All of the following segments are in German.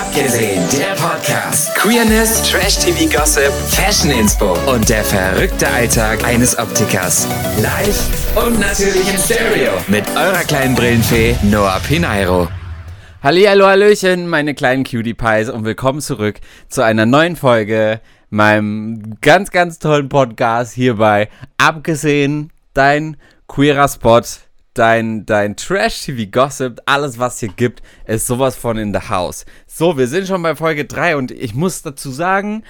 Abgesehen, der Podcast. Queerness, Trash-TV-Gossip, Fashion-Inspo und der verrückte Alltag eines Optikers. Live und natürlich im Stereo mit eurer kleinen Brillenfee Noah Pinheiro. Hallihallo, hallöchen, meine kleinen Cutie Pies und willkommen zurück zu einer neuen Folge meinem ganz, ganz tollen Podcast hier bei Abgesehen, dein queerer Spot, dein Trash-TV-Gossip, alles was hier gibt, ist sowas von in the house. So, wir sind schon bei Folge 3 und ich muss dazu sagen,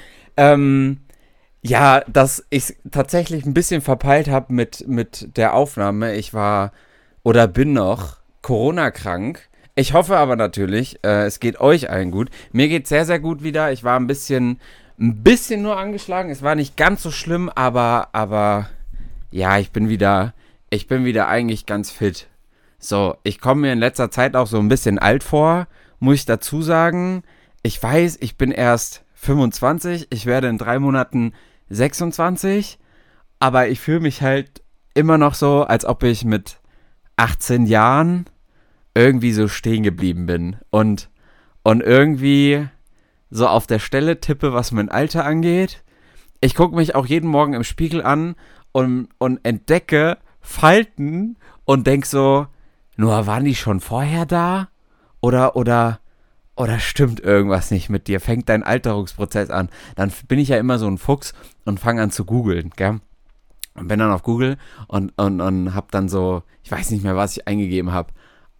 dass ich tatsächlich ein bisschen verpeilt habe mit der Aufnahme. Ich war oder bin noch Corona-krank. Ich hoffe aber natürlich, es geht euch allen gut. Mir geht sehr, sehr gut wieder. Ich war ein bisschen nur angeschlagen. Es war nicht ganz so schlimm, aber ja, ich bin wieder eigentlich ganz fit. So, ich komme mir in letzter Zeit auch so ein bisschen alt vor, muss ich dazu sagen. Ich weiß, ich bin erst 25, ich werde in 3 Monaten 26, aber ich fühle mich halt immer noch so, als ob ich mit 18 Jahren irgendwie so stehen geblieben bin und irgendwie so auf der Stelle tippe, was mein Alter angeht. Ich gucke mich auch jeden Morgen im Spiegel an und entdecke Falten und denk so, nur waren die schon vorher da? Oder stimmt irgendwas nicht mit dir? Fängt dein Alterungsprozess an? Dann bin ich ja immer so ein Fuchs und fange an zu googeln, gell? Und bin dann auf Google und hab dann so, ich weiß nicht mehr, was ich eingegeben habe,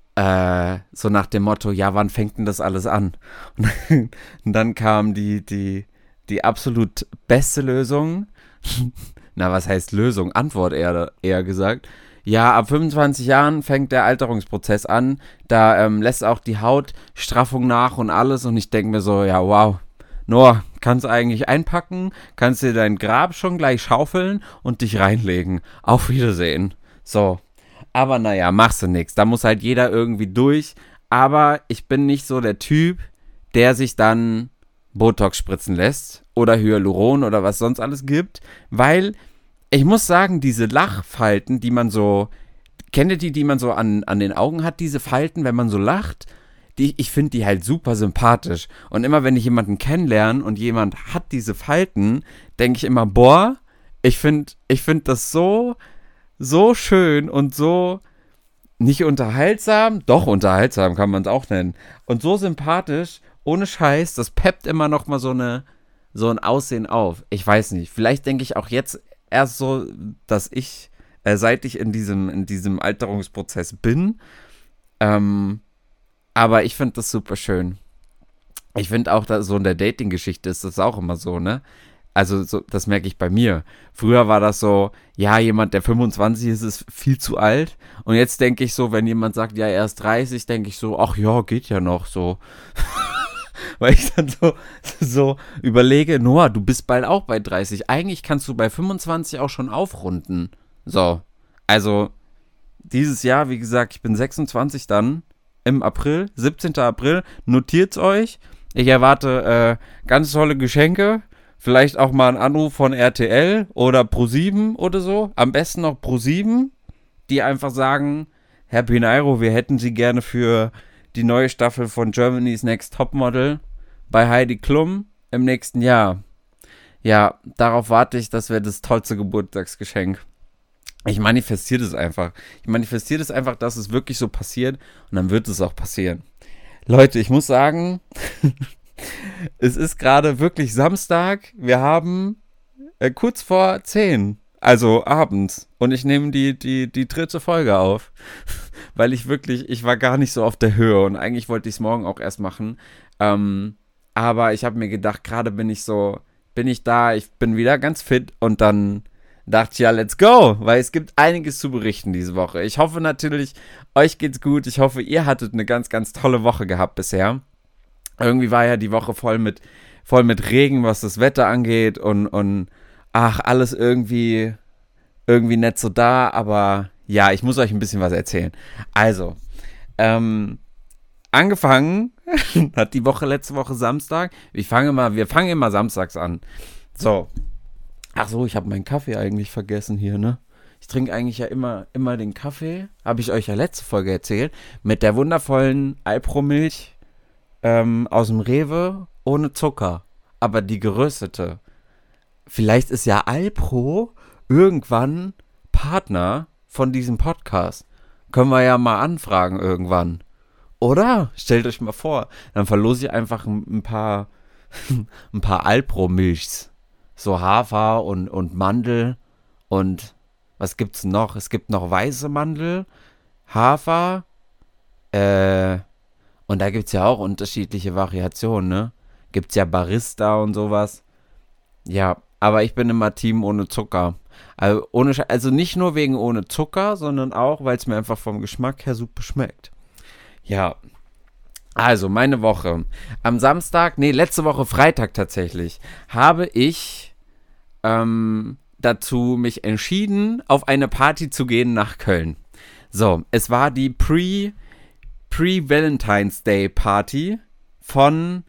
so nach dem Motto, ja, wann fängt denn das alles an? Und dann kam die absolut beste Lösung. Na, was heißt Lösung? Antwort eher gesagt. Ja, ab 25 Jahren fängt der Alterungsprozess an. Da lässt auch die Hautstraffung nach und alles. Und ich denke mir so, ja, wow. Noah, kannst du eigentlich einpacken? Kannst dir dein Grab schon gleich schaufeln und dich reinlegen. Auf Wiedersehen. So. Aber naja, machst du nichts. Da muss halt jeder irgendwie durch. Aber ich bin nicht so der Typ, der sich dann Botox spritzen lässt oder Hyaluron oder was sonst alles gibt, weil ich muss sagen, diese Lachfalten, die man so, kennt ihr die man so an den Augen hat, diese Falten, wenn man so lacht, ich finde die halt super sympathisch und immer wenn ich jemanden kennenlerne und jemand hat diese Falten, denke ich immer, boah, ich find das so schön und so nicht unterhaltsam, doch unterhaltsam kann man es auch nennen und so sympathisch, ohne Scheiß, das peppt immer noch mal so ein Aussehen auf. Ich weiß nicht, vielleicht denke ich auch jetzt erst so, dass ich, seit ich in diesem Alterungsprozess bin, aber ich finde das super schön. Ich finde auch, dass so in der Dating-Geschichte ist das auch immer so, ne? Also so, das merke ich bei mir. Früher war das so, ja, jemand, der 25 ist viel zu alt. Und jetzt denke ich so, wenn jemand sagt, ja, er ist 30, denke ich so, ach ja, geht ja noch so. Weil ich dann so überlege, Noah, du bist bald auch bei 30. Eigentlich kannst du bei 25 auch schon aufrunden. So, also dieses Jahr, wie gesagt, ich bin 26 dann im April, 17. April. Notiert's euch. Ich erwarte ganz tolle Geschenke. Vielleicht auch mal einen Anruf von RTL oder Pro7 oder so. Am besten noch Pro7, die einfach sagen, Herr Pinheiro, wir hätten Sie gerne für die neue Staffel von Germany's Next Topmodel bei Heidi Klum im nächsten Jahr. Ja, darauf warte ich, das wäre das tollste Geburtstagsgeschenk. Ich manifestiere das einfach. Dass es wirklich so passiert und dann wird es auch passieren. Leute, ich muss sagen, es ist gerade wirklich Samstag. Wir haben kurz vor 10, also abends. Und ich nehme die 3. Folge auf. Weil ich war gar nicht so auf der Höhe. Und eigentlich wollte ich es morgen auch erst machen. Aber ich habe mir gedacht, gerade bin ich da, ich bin wieder ganz fit. Und dann dachte ich, ja, let's go. Weil es gibt einiges zu berichten diese Woche. Ich hoffe natürlich, euch geht's gut. Ich hoffe, ihr hattet eine ganz, ganz tolle Woche gehabt bisher. Irgendwie war ja die Woche voll mit Regen, was das Wetter angeht und alles irgendwie nicht so da, aber ja, ich muss euch ein bisschen was erzählen. Also, angefangen hat die Woche letzte Woche Samstag. Wir fangen immer samstags an. So. Ach so, ich habe meinen Kaffee eigentlich vergessen hier, ne? Ich trinke eigentlich ja immer den Kaffee, habe ich euch ja letzte Folge erzählt, mit der wundervollen Alpro-Milch aus dem Rewe ohne Zucker, aber die geröstete. Vielleicht ist ja Alpro irgendwann Partner von diesem Podcast. Können wir ja mal anfragen irgendwann. Oder? Stellt euch mal vor, dann verlose ich einfach ein paar Alpro-Milchs. So Hafer und Mandel und was gibt's noch? Es gibt noch weiße Mandel, Hafer, und da gibt's ja auch unterschiedliche Variationen, ne? Gibt's ja Barista und sowas. Ja, aber ich bin immer Team ohne Zucker. Also, also nicht nur wegen ohne Zucker, sondern auch, weil es mir einfach vom Geschmack her super schmeckt. Ja, also meine Woche. Am Samstag, letzte Woche Freitag tatsächlich, habe ich dazu mich entschieden, auf eine Party zu gehen nach Köln. So, es war die Pre-Valentine's Day Party von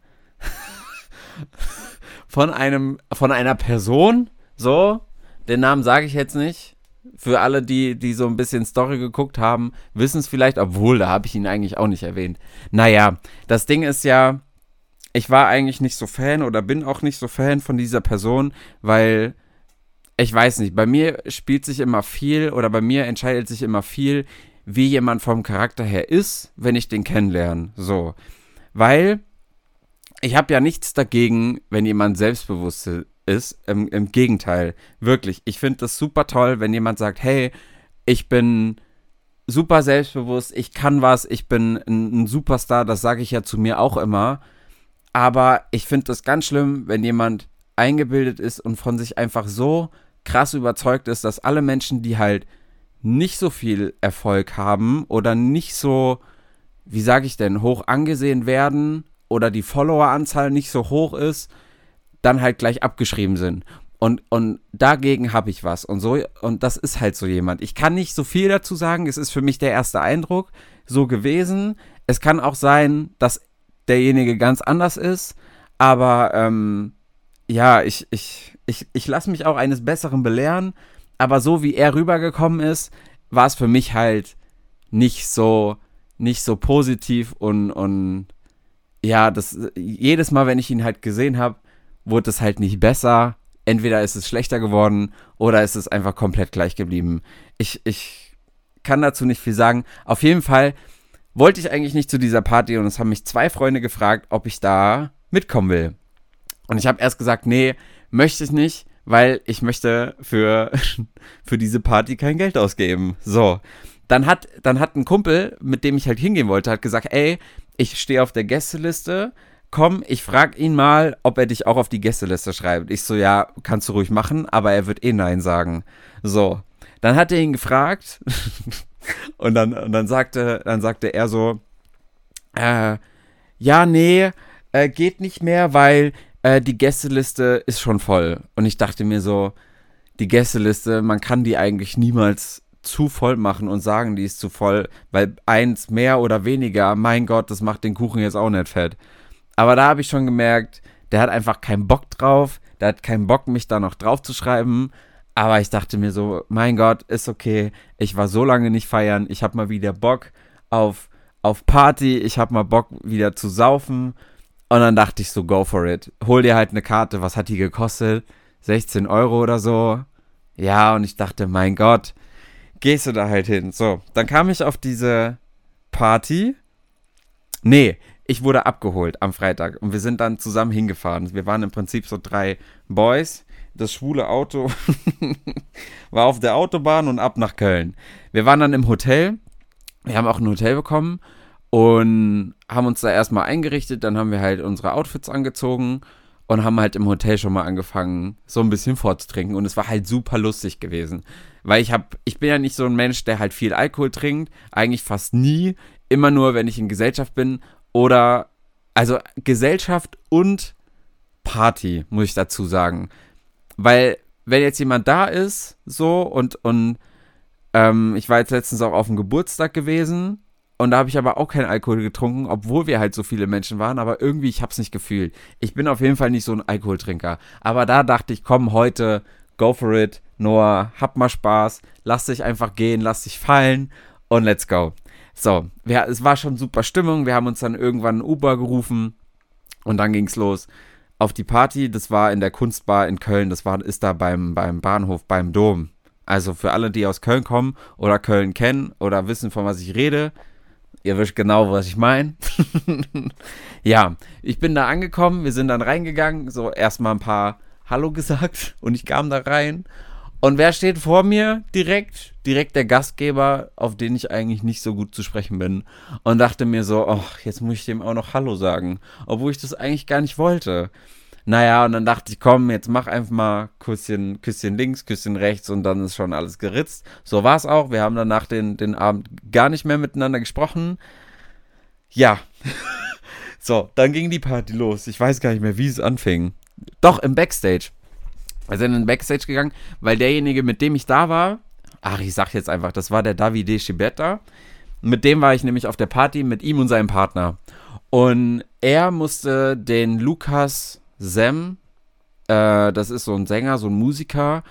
einer Person, so, den Namen sage ich jetzt nicht. Für alle, die so ein bisschen Story geguckt haben, wissen es vielleicht, obwohl, da habe ich ihn eigentlich auch nicht erwähnt. Naja, das Ding ist ja, ich war eigentlich nicht so Fan oder bin auch nicht so Fan von dieser Person, weil, ich weiß nicht, bei mir spielt sich immer viel oder bei mir entscheidet sich immer viel, wie jemand vom Charakter her ist, wenn ich den kennenlerne. So, weil ich habe ja nichts dagegen, wenn jemand selbstbewusst ist. Im Gegenteil, wirklich. Ich finde das super toll, wenn jemand sagt, hey, ich bin super selbstbewusst, ich kann was, ich bin ein Superstar, das sage ich ja zu mir auch immer. Aber ich finde das ganz schlimm, wenn jemand eingebildet ist und von sich einfach so krass überzeugt ist, dass alle Menschen, die halt nicht so viel Erfolg haben oder nicht so, wie sage ich denn, hoch angesehen werden oder die Followeranzahl nicht so hoch ist, dann halt gleich abgeschrieben sind. Und dagegen habe ich was. Und das ist halt so jemand. Ich kann nicht so viel dazu sagen. Es ist für mich der erste Eindruck so gewesen. Es kann auch sein, dass derjenige ganz anders ist. Aber ja, ich lasse mich auch eines Besseren belehren. Aber so wie er rübergekommen ist, war es für mich halt nicht so positiv. Und ja, jedes Mal, wenn ich ihn halt gesehen habe, wurde es halt nicht besser. Entweder ist es schlechter geworden oder ist es einfach komplett gleich geblieben. Ich kann dazu nicht viel sagen. Auf jeden Fall wollte ich eigentlich nicht zu dieser Party und es haben mich 2 Freunde gefragt, ob ich da mitkommen will. Und ich habe erst gesagt, nee, möchte ich nicht, weil ich möchte für diese Party kein Geld ausgeben. So, dann hat ein Kumpel, mit dem ich halt hingehen wollte, hat gesagt, ey, ich stehe auf der Gästeliste, komm, ich frage ihn mal, ob er dich auch auf die Gästeliste schreibt. Ich so, ja, kannst du ruhig machen, aber er wird Nein sagen. So, dann hat er ihn gefragt und dann sagte er so, ja, nee, geht nicht mehr, weil die Gästeliste ist schon voll. Und ich dachte mir so, die Gästeliste, man kann die eigentlich niemals zu voll machen und sagen, die ist zu voll, weil eins mehr oder weniger, mein Gott, das macht den Kuchen jetzt auch nicht fett. Aber da habe ich schon gemerkt, der hat einfach keinen Bock drauf, der hat keinen Bock, mich da noch drauf zu schreiben. Aber ich dachte mir so, mein Gott, ist okay, ich war so lange nicht feiern, ich habe mal wieder Bock auf Party, ich habe mal Bock wieder zu saufen. Und dann dachte ich so, go for it. Hol dir halt eine Karte, was hat die gekostet? 16 Euro oder so. Ja, und ich dachte, mein Gott, gehst du da halt hin. So, dann kam ich auf diese Party. Nee, ich wurde abgeholt am Freitag und wir sind dann zusammen hingefahren. Wir waren im Prinzip so 3 Boys. Das schwule Auto war auf der Autobahn und ab nach Köln. Wir waren dann im Hotel. Wir haben auch ein Hotel bekommen und haben uns da erstmal eingerichtet. Dann haben wir halt unsere Outfits angezogen und haben halt im Hotel schon mal angefangen, so ein bisschen vorzutrinken. Und es war halt super lustig gewesen. Weil ich bin ja nicht so ein Mensch, der halt viel Alkohol trinkt. Eigentlich fast nie. Immer nur, wenn ich in Gesellschaft bin. Oder, also Gesellschaft und Party, muss ich dazu sagen. Weil, wenn jetzt jemand da ist, so, und ich war jetzt letztens auch auf dem Geburtstag gewesen und da habe ich aber auch keinen Alkohol getrunken, obwohl wir halt so viele Menschen waren, aber irgendwie, ich habe es nicht gefühlt. Ich bin auf jeden Fall nicht so ein Alkoholtrinker. Aber da dachte ich, komm, heute, go for it, Noah, hab mal Spaß, lass dich einfach gehen, lass dich fallen und let's go. So, es war schon super Stimmung. Wir haben uns dann irgendwann ein Uber gerufen und dann ging's los auf die Party. Das war in der Kunstbar in Köln. Ist da beim Bahnhof, beim Dom. Also für alle, die aus Köln kommen oder Köln kennen oder wissen, von was ich rede, ihr wisst genau, was ich meine. Ja, ich bin da angekommen. Wir sind dann reingegangen. So erstmal ein paar Hallo gesagt und ich kam da rein. Und wer steht vor mir? Direkt der Gastgeber, auf den ich eigentlich nicht so gut zu sprechen bin. Und dachte mir so, ach, jetzt muss ich dem auch noch Hallo sagen. Obwohl ich das eigentlich gar nicht wollte. Naja, und dann dachte ich, komm, jetzt mach einfach mal Küsschen links, Küsschen rechts und dann ist schon alles geritzt. So war es auch. Wir haben danach den Abend gar nicht mehr miteinander gesprochen. Ja. So, dann ging die Party los. Ich weiß gar nicht mehr, wie es anfing. Doch, im Backstage. Wir sind in den Backstage gegangen, weil derjenige, mit dem ich da war, ich sag jetzt einfach, das war der Davide Schibetta. Mit dem war ich nämlich auf der Party, mit ihm und seinem Partner. Und er musste den Lukas Sem, das ist so ein Sänger, so ein Musiker,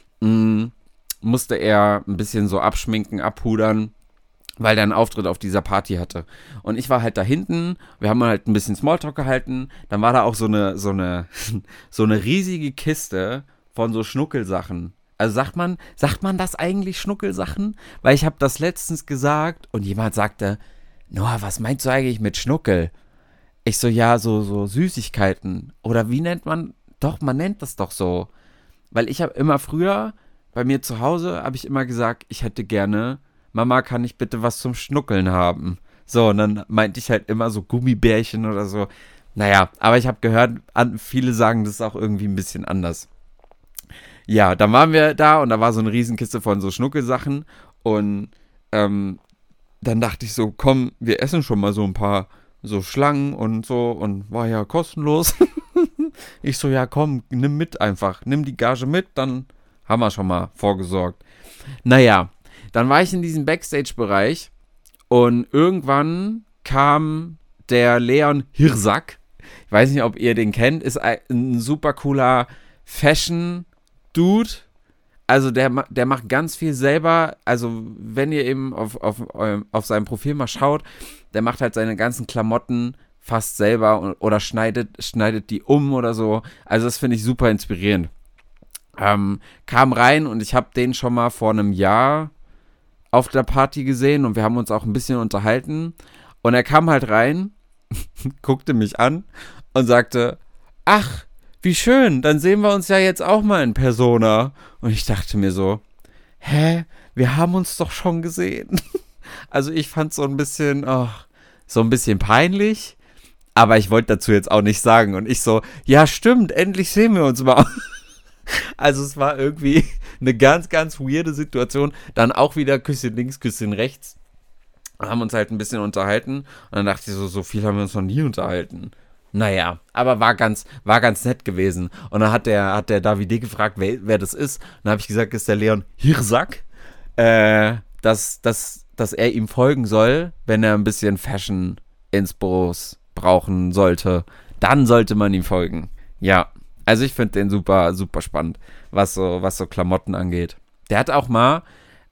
musste er ein bisschen so abschminken, abpudern, weil der einen Auftritt auf dieser Party hatte. Und ich war halt da hinten, wir haben halt ein bisschen Smalltalk gehalten, dann war da auch so eine riesige Kiste von so Schnuckelsachen. Also sagt man das eigentlich Schnuckelsachen? Weil ich habe das letztens gesagt und jemand sagte, Noah, was meinst du eigentlich mit Schnuckel? Ich so, ja, so Süßigkeiten. Oder wie nennt man? Doch, man nennt das doch so. Weil ich habe immer früher, bei mir zu Hause, habe ich immer gesagt, ich hätte gerne, Mama, kann ich bitte was zum Schnuckeln haben? So, und dann meinte ich halt immer so Gummibärchen oder so. Naja, aber ich habe gehört, viele sagen das auch irgendwie ein bisschen anders. Ja, dann waren wir da und da war so eine Riesenkiste von so Schnuckelsachen und dann dachte ich so, komm, wir essen schon mal so ein paar so Schlangen und so und war ja kostenlos. Ich so, ja komm, nimm mit einfach, nimm die Gage mit, dann haben wir schon mal vorgesorgt. Naja, dann war ich in diesem Backstage-Bereich und irgendwann kam der Leon Hirsak. Ich weiß nicht, ob ihr den kennt, ist ein super cooler Fashion-Dude. Also der macht ganz viel selber. Also wenn ihr eben auf seinem Profil mal schaut, der macht halt seine ganzen Klamotten fast selber oder schneidet die um oder so. Also das finde ich super inspirierend. Kam rein und ich habe den schon mal vor einem Jahr auf der Party gesehen und wir haben uns auch ein bisschen unterhalten. Und er kam halt rein, guckte mich an und sagte, ach, wie schön, dann sehen wir uns ja jetzt auch mal in Persona. Und ich dachte mir so, wir haben uns doch schon gesehen. Also ich fand es so ein bisschen peinlich, aber ich wollte dazu jetzt auch nicht sagen. Und ich so, ja stimmt, endlich sehen wir uns mal. Also es war irgendwie eine ganz, ganz weirde Situation. Dann auch wieder Küsschen links, Küsschen rechts. Haben uns halt ein bisschen unterhalten. Und dann dachte ich so viel haben wir uns noch nie unterhalten. Naja, aber war ganz nett gewesen. Und dann hat der Davide gefragt, wer das ist. Und dann habe ich gesagt, das ist der Leon Hirsak. Dass er ihm folgen soll, wenn er ein bisschen Fashion-Inspos brauchen sollte. Dann sollte man ihm folgen. Ja, also ich finde den super, super spannend, was so Klamotten angeht. Der hat auch mal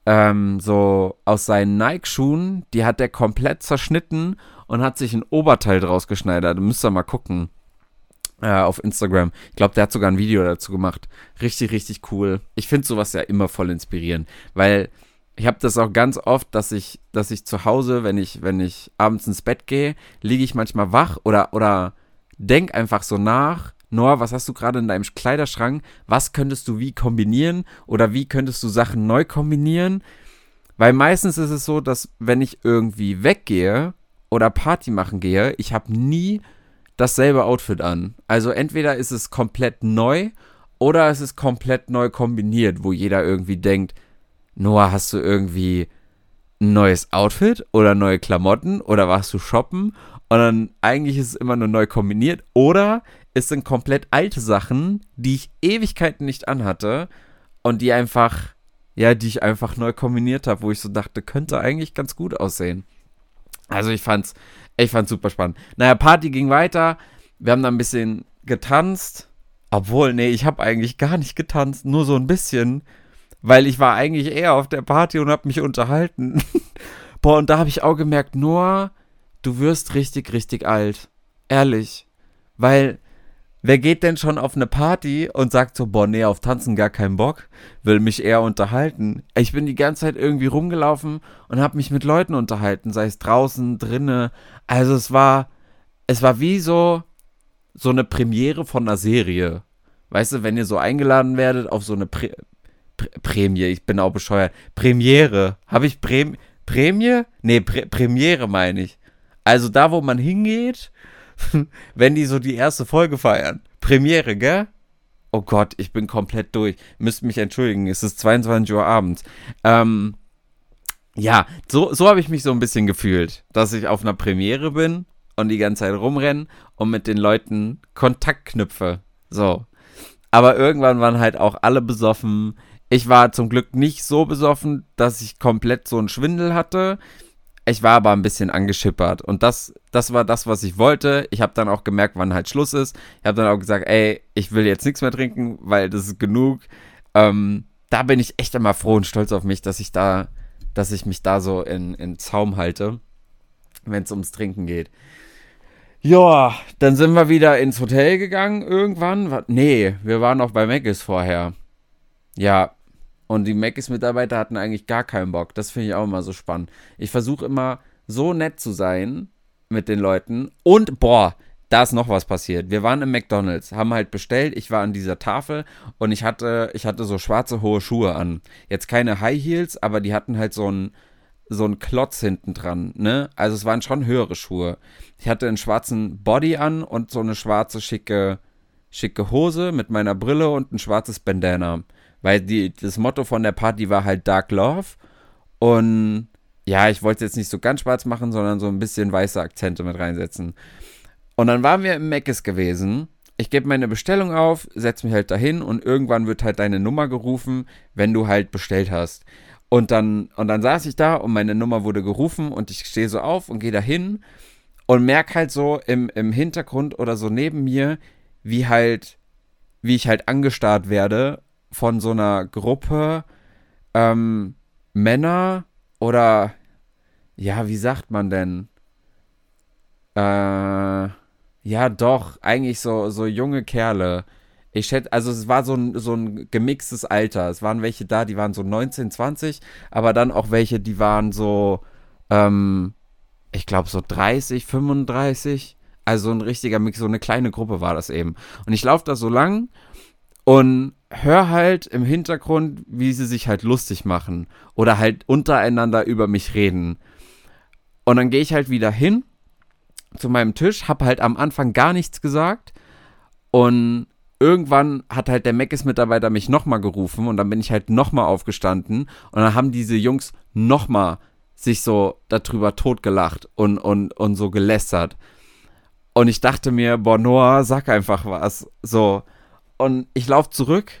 so aus seinen Nike-Schuhen, die hat der komplett zerschnitten und hat sich ein Oberteil draus geschneidert. Müsst ihr mal gucken auf Instagram. Ich glaube, der hat sogar ein Video dazu gemacht. Richtig, richtig cool. Ich finde sowas ja immer voll inspirierend, weil ich habe das auch ganz oft, dass ich zu Hause, wenn ich abends ins Bett gehe, liege ich manchmal wach oder denk einfach so nach, Noah, was hast du gerade in deinem Kleiderschrank? Was könntest du wie kombinieren? Oder wie könntest du Sachen neu kombinieren? Weil meistens ist es so, dass wenn ich irgendwie weggehe oder Party machen gehe, ich habe nie dasselbe Outfit an. Also entweder ist es komplett neu oder es ist komplett neu kombiniert, wo jeder irgendwie denkt, Noah, hast du irgendwie ein neues Outfit oder neue Klamotten oder warst du shoppen? Und dann eigentlich ist es immer nur neu kombiniert oder es sind komplett alte Sachen, die ich Ewigkeiten nicht anhatte und die ich einfach neu kombiniert habe, wo ich so dachte, könnte eigentlich ganz gut aussehen. Also ich fand's super spannend. Naja, Party ging weiter, wir haben dann ein bisschen getanzt, obwohl, nee, ich habe eigentlich gar nicht getanzt, nur so ein bisschen, weil ich war eigentlich eher auf der Party und habe mich unterhalten. Boah, und da habe ich auch gemerkt, Noah, du wirst richtig, richtig alt. Ehrlich. Weil, wer geht denn schon auf eine Party und sagt so, boah, nee, auf Tanzen gar keinen Bock, will mich eher unterhalten. Ich bin die ganze Zeit irgendwie rumgelaufen und habe mich mit Leuten unterhalten, sei es draußen, drinne. Also es war wie so eine Premiere von einer Serie. Weißt du, wenn ihr so eingeladen werdet auf so eine Prämie, ich bin auch bescheuert. Premiere. Habe ich Prämie? Nee, Premiere meine ich. Also da, wo man hingeht, wenn die so die erste Folge feiern. Premiere, gell? Oh Gott, ich bin komplett durch. Müsst mich entschuldigen, es ist 22 Uhr abends. Ja, so habe ich mich so ein bisschen gefühlt, dass ich auf einer Premiere bin und die ganze Zeit rumrenne und mit den Leuten Kontakt knüpfe. So. Aber irgendwann waren halt auch alle besoffen. Ich war zum Glück nicht so besoffen, dass ich komplett so einen Schwindel hatte. Ich war aber ein bisschen angeschippert. Und das war das, was ich wollte. Ich habe dann auch gemerkt, wann halt Schluss ist. Ich habe dann auch gesagt, ey, ich will jetzt nichts mehr trinken, weil das ist genug. Da bin ich echt immer froh und stolz auf mich, dass ich mich da so in Zaum halte, wenn es ums Trinken geht. Ja, dann sind wir wieder ins Hotel gegangen irgendwann. Nee, wir waren noch bei Mc's vorher. Ja, und die Mc's-Mitarbeiter hatten eigentlich gar keinen Bock. Das finde ich auch immer so spannend. Ich versuche immer so nett zu sein mit den Leuten. Und, boah, da ist noch was passiert. Wir waren im McDonald's, haben halt bestellt. Ich war an dieser Tafel und ich hatte so schwarze hohe Schuhe an. Jetzt keine High Heels, aber die hatten halt so einen Klotz hinten dran, ne? Also es waren schon höhere Schuhe. Ich hatte einen schwarzen Body an und so eine schwarze, schicke Hose mit meiner Brille und ein schwarzes Bandana. Weil das Motto von der Party war halt Dark Love. Und ja, ich wollte es jetzt nicht so ganz schwarz machen, sondern so ein bisschen weiße Akzente mit reinsetzen. Und dann waren wir im Mc's gewesen. Ich gebe meine Bestellung auf, setze mich halt dahin und irgendwann wird halt deine Nummer gerufen, wenn du halt bestellt hast. Und dann saß ich da und meine Nummer wurde gerufen und ich stehe so auf und gehe da hin und merke halt so im Hintergrund oder so neben mir, wie ich halt angestarrt werde von so einer Gruppe Männer oder, ja, wie sagt man denn? Ja, doch, eigentlich so junge Kerle. Ich schätze, also es war so ein gemixtes Alter. Es waren welche da, die waren so 19, 20, aber dann auch welche, die waren so, ich glaube so 30, 35. Also ein richtiger Mix, so eine kleine Gruppe war das eben. Und ich laufe da so lang und höre halt im Hintergrund, wie sie sich halt lustig machen oder halt untereinander über mich reden. Und dann gehe ich halt wieder hin zu meinem Tisch, habe halt am Anfang gar nichts gesagt und irgendwann hat halt der Mc's-Mitarbeiter mich nochmal gerufen und dann bin ich halt nochmal aufgestanden und dann haben diese Jungs nochmal sich so darüber totgelacht und so gelästert. Und ich dachte mir, boah, Noah, sag einfach was. So. Und ich laufe zurück.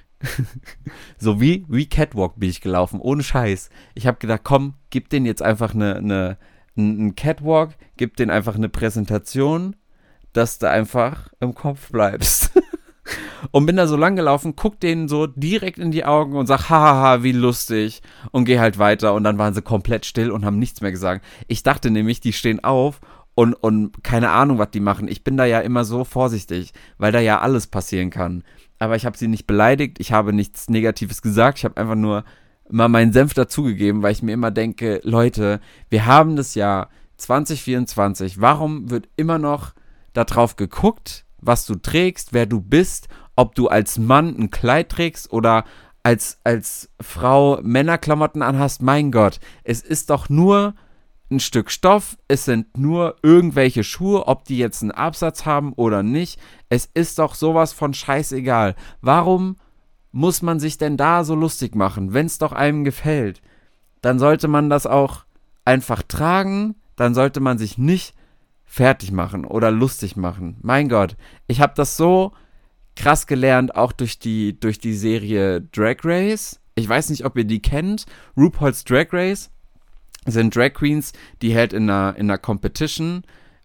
So wie Catwalk bin ich gelaufen, ohne Scheiß. Ich habe gedacht, komm, gib denen jetzt einfach einen Catwalk, gib denen einfach eine Präsentation, dass du einfach im Kopf bleibst. Und bin da so lang gelaufen, guck denen so direkt in die Augen und sag, hahaha, wie lustig. Und geh halt weiter. Und dann waren sie komplett still und haben nichts mehr gesagt. Ich dachte nämlich, die stehen auf und keine Ahnung, was die machen. Ich bin da ja immer so vorsichtig, weil da ja alles passieren kann. Aber ich habe sie nicht beleidigt, ich habe nichts Negatives gesagt, ich habe einfach nur mal meinen Senf dazugegeben, weil ich mir immer denke, Leute, wir haben das Jahr 2024, warum wird immer noch darauf geguckt, was du trägst, wer du bist, ob du als Mann ein Kleid trägst oder als Frau Männerklamotten anhast? Mein Gott, es ist doch nur ein Stück Stoff, es sind nur irgendwelche Schuhe, ob die jetzt einen Absatz haben oder nicht. Es ist doch sowas von scheißegal. Warum muss man sich denn da so lustig machen? Wenn es doch einem gefällt, dann sollte man das auch einfach tragen, dann sollte man sich nicht fertig machen oder lustig machen. Mein Gott, ich habe das so krass gelernt, auch durch die Serie Drag Race. Ich weiß nicht, ob ihr die kennt. RuPaul's Drag Race sind Drag Queens, die halt in einer Competition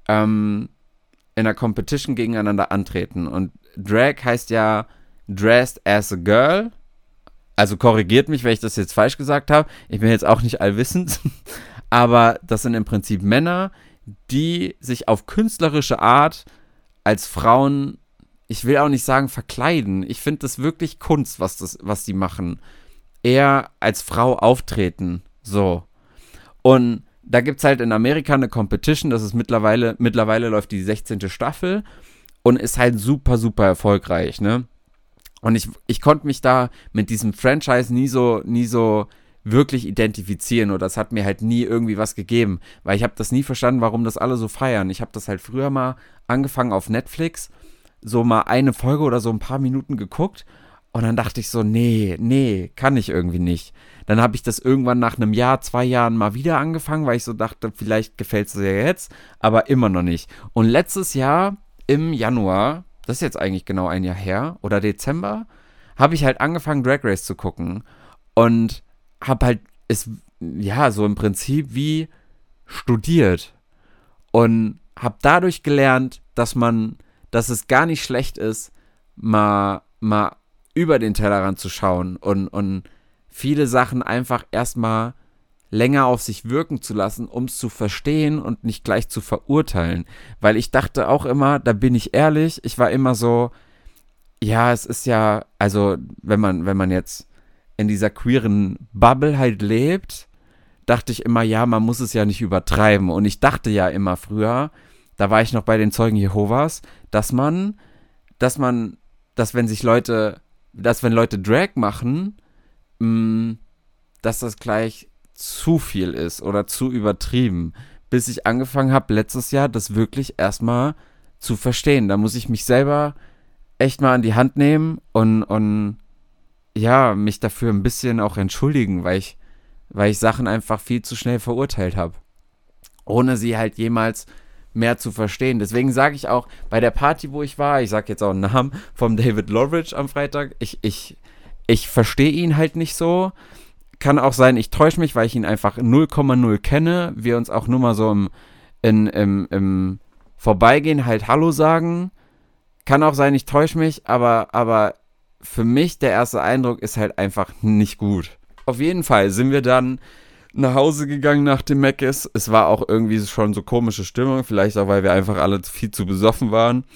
gegeneinander antreten. Und Drag heißt ja Dressed as a Girl. Also korrigiert mich, wenn ich das jetzt falsch gesagt habe. Ich bin jetzt auch nicht allwissend. aber das sind im Prinzip Männer, die sich auf künstlerische Art als Frauen, ich will auch nicht sagen verkleiden, ich finde das wirklich Kunst, was die machen, eher als Frau auftreten, so. Und da gibt es halt in Amerika eine Competition, das ist mittlerweile läuft die 16. Staffel und ist halt super, super erfolgreich, ne? Und ich konnte mich da mit diesem Franchise nie so wirklich identifizieren oder das hat mir halt nie irgendwie was gegeben, weil ich habe das nie verstanden, warum das alle so feiern. Ich habe das halt früher mal angefangen auf Netflix, so mal eine Folge oder so ein paar Minuten geguckt und dann dachte ich so, nee, kann ich irgendwie nicht. Dann habe ich das irgendwann nach einem Jahr, 2 Jahren mal wieder angefangen, weil ich so dachte, vielleicht gefällt es dir jetzt, aber immer noch nicht. Und letztes Jahr im Januar, das ist jetzt eigentlich genau ein Jahr her, oder Dezember, habe ich halt angefangen Drag Race zu gucken und habe halt so im Prinzip wie studiert und habe dadurch gelernt, dass es gar nicht schlecht ist, mal über den Tellerrand zu schauen und viele Sachen einfach erstmal länger auf sich wirken zu lassen, um es zu verstehen und nicht gleich zu verurteilen. Weil ich dachte auch immer, da bin ich ehrlich, ich war immer so, ja, es ist ja, also wenn man jetzt in dieser queeren Bubble halt lebt, dachte ich immer, ja, man muss es ja nicht übertreiben. Und ich dachte ja immer früher, da war ich noch bei den Zeugen Jehovas, dass wenn Leute Drag machen, dass das gleich zu viel ist oder zu übertrieben. Bis ich angefangen habe, letztes Jahr das wirklich erstmal zu verstehen. Da muss ich mich selber echt mal an die Hand nehmen und ja, mich dafür ein bisschen auch entschuldigen, weil ich Sachen einfach viel zu schnell verurteilt habe. Ohne sie halt jemals mehr zu verstehen. Deswegen sage ich auch, bei der Party, wo ich war, ich sage jetzt auch einen Namen, vom David Loveridge am Freitag, ich verstehe ihn halt nicht so. Kann auch sein, ich täusche mich, weil ich ihn einfach 0,0 kenne. Wir uns auch nur mal so im Vorbeigehen halt Hallo sagen. Kann auch sein, ich täusche mich, aber für mich der erste Eindruck ist halt einfach nicht gut. Auf jeden Fall sind wir dann nach Hause gegangen nach dem Meckes. Es war auch irgendwie schon so komische Stimmung, vielleicht auch, weil wir einfach alle viel zu besoffen waren.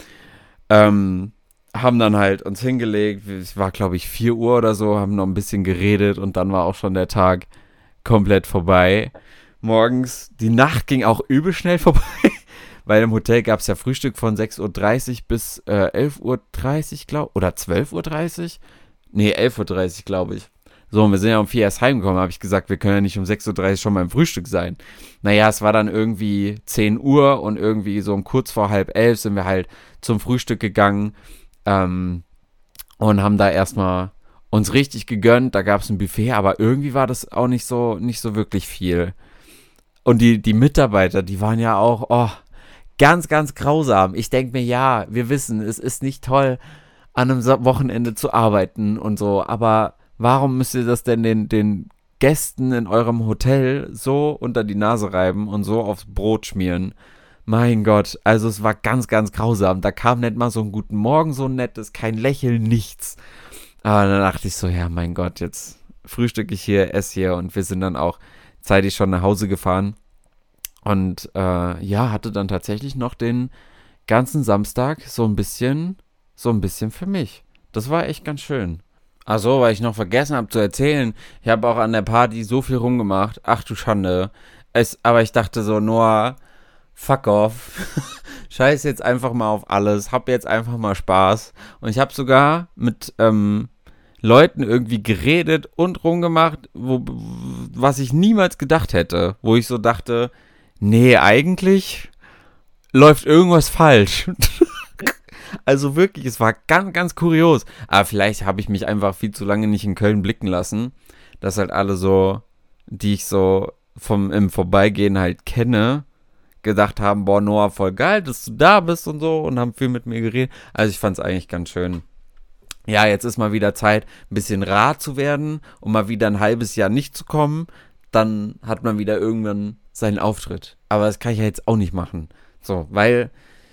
Haben dann halt uns hingelegt, es war glaube ich 4 Uhr oder so, haben noch ein bisschen geredet und dann war auch schon der Tag komplett vorbei. Morgens, die Nacht ging auch übel schnell vorbei, weil im Hotel gab es ja Frühstück von 6:30 Uhr bis 11:30 Uhr, glaube ich, oder 12:30 Uhr? Nee, 11:30 Uhr, glaube ich. So, und wir sind ja um 4 erst heimgekommen, habe ich gesagt, wir können ja nicht um 6:30 Uhr schon beim Frühstück sein. Naja, es war dann irgendwie 10 Uhr und irgendwie so um kurz vor 10:30 sind wir halt zum Frühstück gegangen und haben da erstmal uns richtig gegönnt. Da gab es ein Buffet, aber irgendwie war das auch nicht so wirklich viel. Und die Mitarbeiter, die waren ja auch, ganz, ganz grausam. Ich denke mir, ja, wir wissen, es ist nicht toll, an einem Wochenende zu arbeiten und so, aber warum müsst ihr das denn den Gästen in eurem Hotel so unter die Nase reiben und so aufs Brot schmieren? Mein Gott, also es war ganz, ganz grausam. Da kam nicht mal so ein Guten Morgen, so ein nettes, kein Lächeln, nichts. Aber dann dachte ich so, ja, mein Gott, jetzt frühstücke ich hier, esse hier und wir sind dann auch zeitig schon nach Hause gefahren. Und hatte dann tatsächlich noch den ganzen Samstag so ein bisschen für mich. Das war echt ganz schön. Ach so, weil ich noch vergessen habe zu erzählen, ich habe auch an der Party so viel rumgemacht. Ach du Schande. Aber ich dachte so, Noah, fuck off. Scheiß jetzt einfach mal auf alles. Hab jetzt einfach mal Spaß. Und ich habe sogar mit Leuten irgendwie geredet und rumgemacht, was ich niemals gedacht hätte. Wo ich so dachte, nee, eigentlich läuft irgendwas falsch. Also wirklich, es war ganz, ganz kurios. Aber vielleicht habe ich mich einfach viel zu lange nicht in Köln blicken lassen, dass halt alle so, die ich so im Vorbeigehen halt kenne, gedacht haben, boah, Noah, voll geil, dass du da bist und so und haben viel mit mir geredet. Also ich fand es eigentlich ganz schön. Ja, jetzt ist mal wieder Zeit, ein bisschen rar zu werden und mal wieder ein halbes Jahr nicht zu kommen. Dann hat man wieder irgendwann seinen Auftritt. Aber das kann ich ja jetzt auch nicht machen. So, weil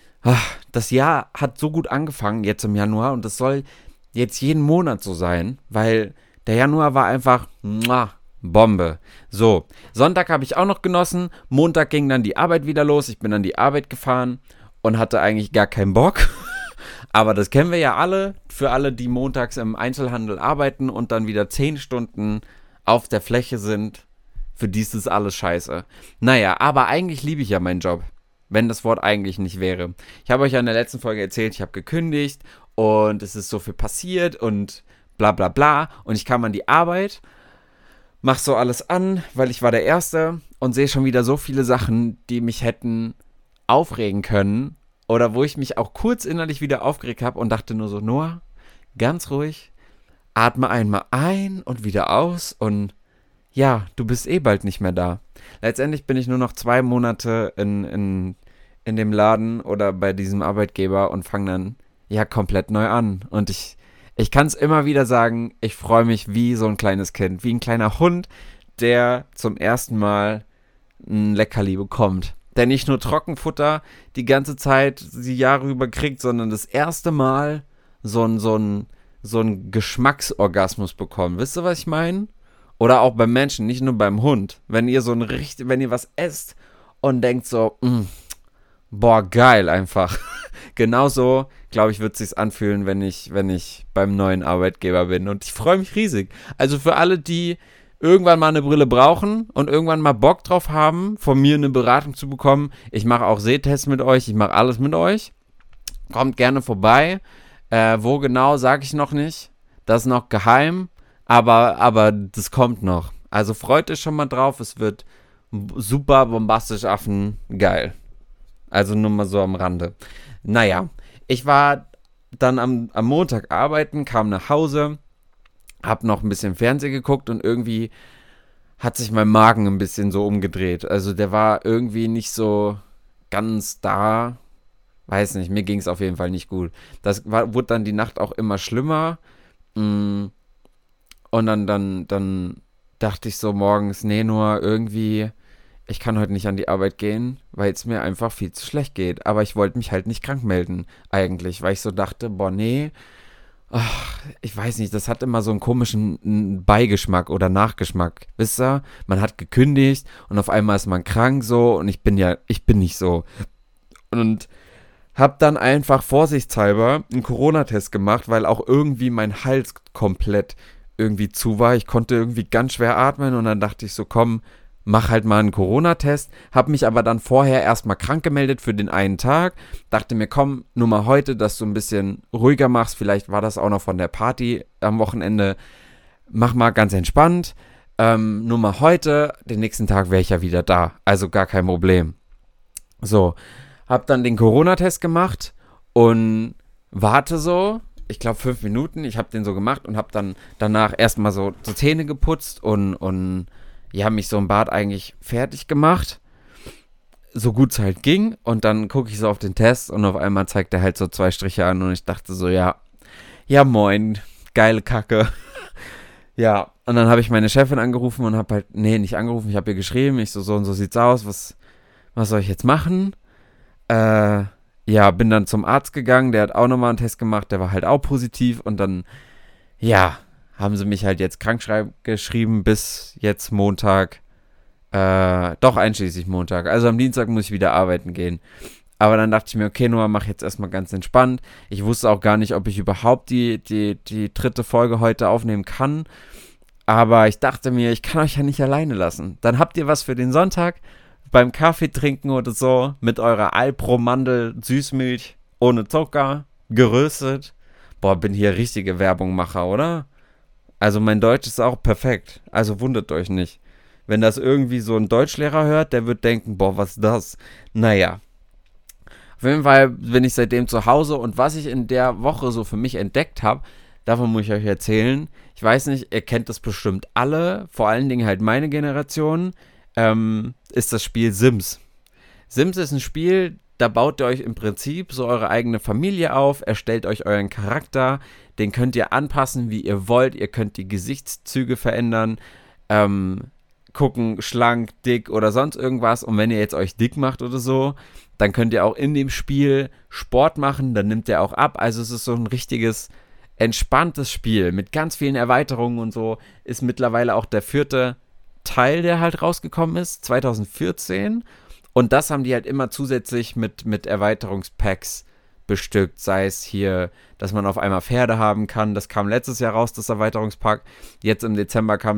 das Jahr hat so gut angefangen jetzt im Januar und das soll jetzt jeden Monat so sein, weil der Januar war einfach Bombe. So, Sonntag habe ich auch noch genossen. Montag ging dann die Arbeit wieder los. Ich bin an die Arbeit gefahren und hatte eigentlich gar keinen Bock. Aber das kennen wir ja alle. Für alle, die montags im Einzelhandel arbeiten und dann wieder 10 Stunden auf der Fläche sind, für die ist das alles scheiße. Naja, aber eigentlich liebe ich ja meinen Job. Wenn das Wort eigentlich nicht wäre. Ich habe euch ja in der letzten Folge erzählt, ich habe gekündigt und es ist so viel passiert und bla bla bla. Und ich kam an die Arbeit, mach so alles an, weil ich war der Erste und sehe schon wieder so viele Sachen, die mich hätten aufregen können oder wo ich mich auch kurz innerlich wieder aufgeregt habe und dachte nur so, Noah, ganz ruhig, atme einmal ein und wieder aus und ja, du bist eh bald nicht mehr da. Letztendlich bin ich nur noch 2 Monate in dem Laden oder bei diesem Arbeitgeber und fange dann ja komplett neu an. Und ich kann es immer wieder sagen, ich freue mich wie so ein kleines Kind, wie ein kleiner Hund, der zum ersten Mal ein Leckerli bekommt. Der nicht nur Trockenfutter die ganze Zeit, die Jahre über kriegt, sondern das erste Mal so ein Geschmacksorgasmus bekommt. Wisst ihr, was ich meine? Oder auch beim Menschen, nicht nur beim Hund. Wenn ihr wenn ihr was esst und denkt so, boah, geil einfach. Genauso, glaube ich, wird es sich anfühlen, wenn ich beim neuen Arbeitgeber bin. Und ich freue mich riesig. Also für alle, die irgendwann mal eine Brille brauchen und irgendwann mal Bock drauf haben, von mir eine Beratung zu bekommen. Ich mache auch Sehtests mit euch, ich mache alles mit euch. Kommt gerne vorbei. Wo genau, sage ich noch nicht. Das ist noch geheim. Aber das kommt noch. Also freut euch schon mal drauf. Es wird super bombastisch affengeil. Also nur mal so am Rande. Naja, ich war dann am Montag arbeiten, kam nach Hause, hab noch ein bisschen Fernsehen geguckt und irgendwie hat sich mein Magen ein bisschen so umgedreht. Also der war irgendwie nicht so ganz da. Weiß nicht, mir ging es auf jeden Fall nicht gut. Wurde dann die Nacht auch immer schlimmer. Und dann dachte ich so morgens, nee, nur irgendwie, ich kann heute nicht an die Arbeit gehen, weil es mir einfach viel zu schlecht geht. Aber ich wollte mich halt nicht krank melden, eigentlich, weil ich so dachte, boah, nee, ich weiß nicht, das hat immer so einen komischen Beigeschmack oder Nachgeschmack. Wisst ihr, man hat gekündigt und auf einmal ist man krank so und ich bin nicht so. Und hab dann einfach vorsichtshalber einen Corona-Test gemacht, weil auch irgendwie mein Hals komplett irgendwie zu war. Ich konnte irgendwie ganz schwer atmen und dann dachte ich so, komm, mach halt mal einen Corona-Test. Hab mich aber dann vorher erstmal krank gemeldet für den einen Tag. Dachte mir, komm, nur mal heute, dass du ein bisschen ruhiger machst. Vielleicht war das auch noch von der Party am Wochenende. Mach mal ganz entspannt. Nur mal heute, den nächsten Tag wäre ich ja wieder da. Also gar kein Problem. So, hab dann den Corona-Test gemacht und warte so, ich glaube 5 Minuten, ich habe den so gemacht und habe dann danach erstmal so Zähne geputzt und ja, mich so im Bad eigentlich fertig gemacht, so gut es halt ging und dann gucke ich so auf den Test und auf einmal zeigt er halt so 2 Striche an und ich dachte so, ja moin, geile Kacke. Ja, und dann habe ich meine Chefin angerufen und habe halt, nee, nicht angerufen, ich habe ihr geschrieben, ich so und so sieht's aus, was soll ich jetzt machen? Ja, bin dann zum Arzt gegangen, der hat auch nochmal einen Test gemacht, der war halt auch positiv und dann, ja, haben sie mich halt jetzt krank geschrieben bis jetzt Montag, doch einschließlich Montag, also am Dienstag muss ich wieder arbeiten gehen. Aber dann dachte ich mir, okay, Noah, mach jetzt erstmal ganz entspannt. Ich wusste auch gar nicht, ob ich überhaupt die 3. Folge heute aufnehmen kann, aber ich dachte mir, ich kann euch ja nicht alleine lassen. Dann habt ihr was für den Sonntag, beim Kaffee trinken oder so, mit eurer Alpro Mandel Süßmilch, ohne Zucker, geröstet. Boah, bin hier richtige Werbungmacher, oder? Also mein Deutsch ist auch perfekt, also wundert euch nicht. Wenn das irgendwie so ein Deutschlehrer hört, der wird denken, boah, was ist das? Naja. Auf jeden Fall bin ich seitdem zu Hause und was ich in der Woche so für mich entdeckt habe, davon muss ich euch erzählen. Ich weiß nicht, ihr kennt das bestimmt alle, vor allen Dingen halt meine Generation, ist das Spiel Sims. Sims ist ein Spiel, da baut ihr euch im Prinzip so eure eigene Familie auf, erstellt euch euren Charakter, den könnt ihr anpassen, wie ihr wollt, ihr könnt die Gesichtszüge verändern, gucken, schlank, dick oder sonst irgendwas und wenn ihr jetzt euch dick macht oder so, dann könnt ihr auch in dem Spiel Sport machen, dann nimmt ihr auch ab, also es ist so ein richtiges entspanntes Spiel mit ganz vielen Erweiterungen und so, ist mittlerweile auch der 4. Teil, der halt rausgekommen ist, 2014. Und das haben die halt immer zusätzlich mit Erweiterungspacks bestückt. Sei es hier, dass man auf einmal Pferde haben kann. Das kam letztes Jahr raus, das Erweiterungspack. Jetzt im Dezember kam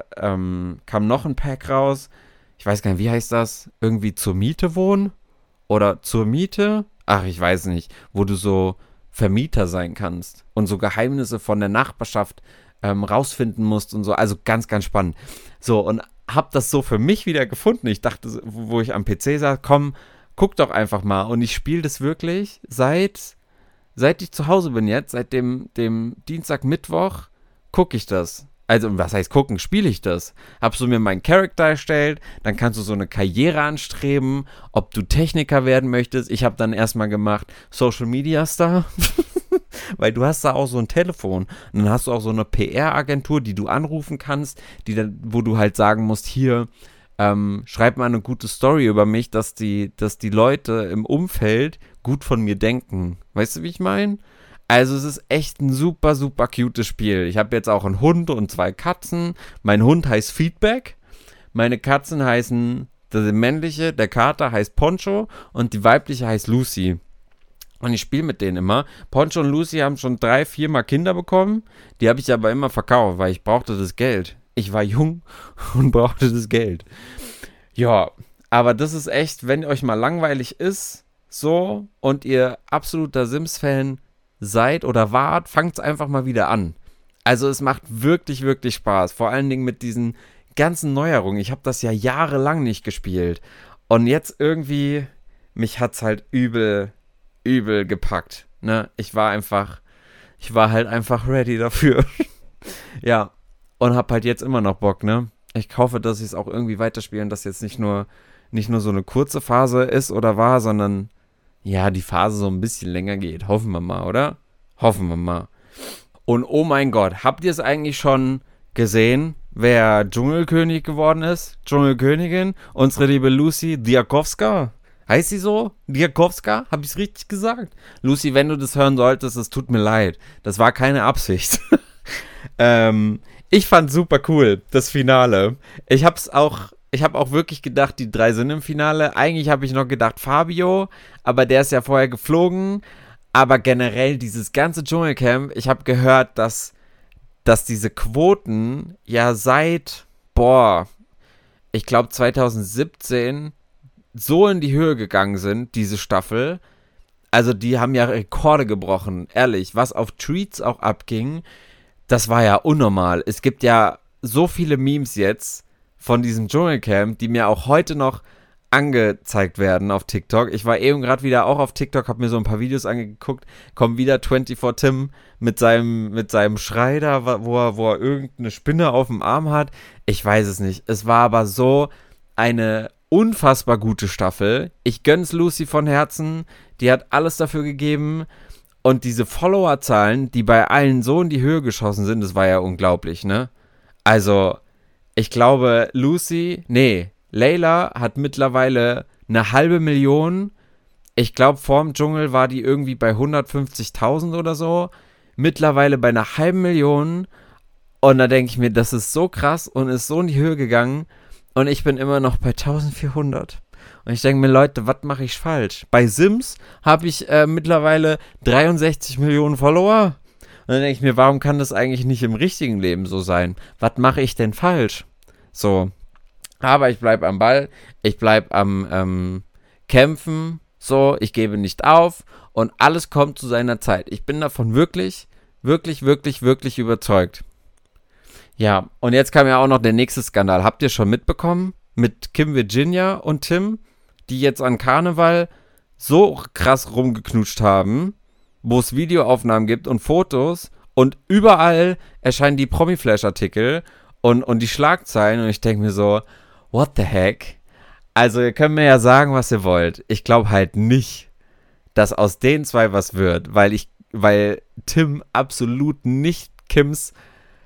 noch ein Pack raus. Ich weiß gar nicht, wie heißt das? Irgendwie zur Miete wohnen? Oder zur Miete? Ach, ich weiß nicht. Wo du so Vermieter sein kannst und so Geheimnisse von der Nachbarschaft rausfinden musst und so. Also ganz, ganz spannend. So, und hab das so für mich wieder gefunden. Ich dachte, wo ich am PC saß, komm, guck doch einfach mal. Und ich spiele das wirklich seit ich zu Hause bin jetzt, seit dem Dienstag, Mittwoch, gucke ich das. Also, was heißt gucken? Spiele ich das? Hab so mir meinen Charakter erstellt, dann kannst du so eine Karriere anstreben, ob du Techniker werden möchtest. Ich habe dann erstmal gemacht Social Media Star, weil du hast da auch so ein Telefon und dann hast du auch so eine PR-Agentur, die du anrufen kannst, wo du halt sagen musst, hier, schreib mal eine gute Story über mich, dass die Leute im Umfeld gut von mir denken. Weißt du, wie ich meine? Also es ist echt ein super, super cutes Spiel. Ich habe jetzt auch einen Hund und 2 Katzen. Mein Hund heißt Feedback. Meine Katzen heißen, der männliche, der Kater heißt Poncho und die weibliche heißt Lucy. Und ich spiele mit denen immer. Poncho und Lucy haben schon 3-4 Mal Kinder bekommen. Die habe ich aber immer verkauft, weil ich brauchte das Geld. Ich war jung und brauchte das Geld. Ja, aber das ist echt, wenn euch mal langweilig ist, so, und ihr absoluter Sims-Fan seid oder wart, fangt es einfach mal wieder an. Also es macht wirklich, wirklich Spaß. Vor allen Dingen mit diesen ganzen Neuerungen. Ich habe das ja jahrelang nicht gespielt. Und jetzt irgendwie, mich hat's halt übel gepackt. Ne? Ich war halt einfach ready dafür. Ja, und hab halt jetzt immer noch Bock, ne? Ich hoffe, dass ich es auch irgendwie weiterspiele und dass jetzt nicht nur so eine kurze Phase ist oder war, sondern ja, die Phase so ein bisschen länger geht. Hoffen wir mal, oder? Hoffen wir mal. Und oh mein Gott, habt ihr es eigentlich schon gesehen, wer Dschungelkönig geworden ist? Dschungelkönigin? Unsere liebe Lucy Diakowska. Heißt sie so? Diakowska? Hab ich's richtig gesagt? Lucy, wenn du das hören solltest, es tut mir leid. Das war keine Absicht. Ich fand super cool, das Finale. Ich habe auch wirklich gedacht, die 3 sind im Finale. Eigentlich habe ich noch gedacht Fabio, aber der ist ja vorher geflogen. Aber generell dieses ganze Dschungelcamp, ich habe gehört, dass diese Quoten ja seit, ich glaube 2017 so in die Höhe gegangen sind, diese Staffel. Also die haben ja Rekorde gebrochen, ehrlich. Was auf Tweets auch abging, das war ja unnormal. Es gibt ja so viele Memes jetzt von diesem Dschungelcamp, die mir auch heute noch angezeigt werden auf TikTok. Ich war eben gerade wieder auch auf TikTok, habe mir so ein paar Videos angeguckt, kommt wieder 24 Tim mit seinem Schrei da, wo er irgendeine Spinne auf dem Arm hat. Ich weiß es nicht. Es war aber so eine unfassbar gute Staffel. Ich gönn's Lucy von Herzen. Die hat alles dafür gegeben. Und diese Followerzahlen, die bei allen so in die Höhe geschossen sind, das war ja unglaublich, ne? Also, ich glaube, Layla hat mittlerweile 500.000. Ich glaube, vorm Dschungel war die irgendwie bei 150.000 oder so. Mittlerweile bei 500.000. Und da denke ich mir, das ist so krass und ist so in die Höhe gegangen. Und ich bin immer noch bei 1400. Und ich denke mir, Leute, was mache ich falsch? Bei Sims habe ich mittlerweile 63 Millionen Follower. Und dann denke ich mir, warum kann das eigentlich nicht im richtigen Leben so sein? Was mache ich denn falsch? So. Aber ich bleibe am Ball. Ich bleibe am Kämpfen. So, ich gebe nicht auf. Und alles kommt zu seiner Zeit. Ich bin davon wirklich, wirklich, wirklich, wirklich überzeugt. Ja, und jetzt kam ja auch noch der nächste Skandal. Habt ihr schon mitbekommen? Mit Kim Virginia und Tim, die jetzt an Karneval so krass rumgeknutscht haben, wo es Videoaufnahmen gibt und Fotos und überall erscheinen die Promi-Flash-Artikel und die Schlagzeilen und ich denke mir so, what the heck? Also ihr könnt mir ja sagen, was ihr wollt. Ich glaube halt nicht, dass aus den 2 was wird, weil Tim absolut nicht Kims,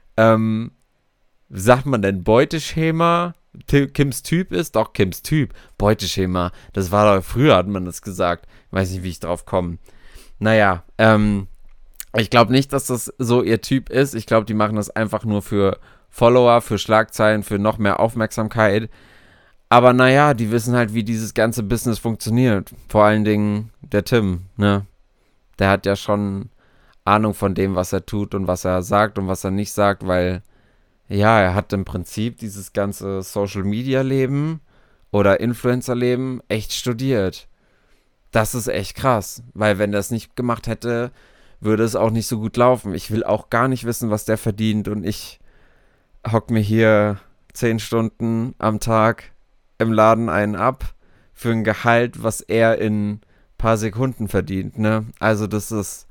wie sagt man denn, Beuteschema, Kims Typ ist? Doch, Kims Typ. Beuteschema. Das war doch, früher hat man das gesagt. Ich weiß nicht, wie ich drauf komme. Naja, ich glaube nicht, dass das so ihr Typ ist. Ich glaube, die machen das einfach nur für Follower, für Schlagzeilen, für noch mehr Aufmerksamkeit. Aber naja, die wissen halt, wie dieses ganze Business funktioniert. Vor allen Dingen der Tim, ne? Der hat ja schon Ahnung von dem, was er tut und was er sagt und was er nicht sagt, weil, ja, er hat im Prinzip dieses ganze Social-Media-Leben oder Influencer-Leben echt studiert. Das ist echt krass, weil wenn er es nicht gemacht hätte, würde es auch nicht so gut laufen. Ich will auch gar nicht wissen, was der verdient und ich hock mir hier 10 Stunden am Tag im Laden einen ab für ein Gehalt, was er in ein paar Sekunden verdient, ne? Also das ist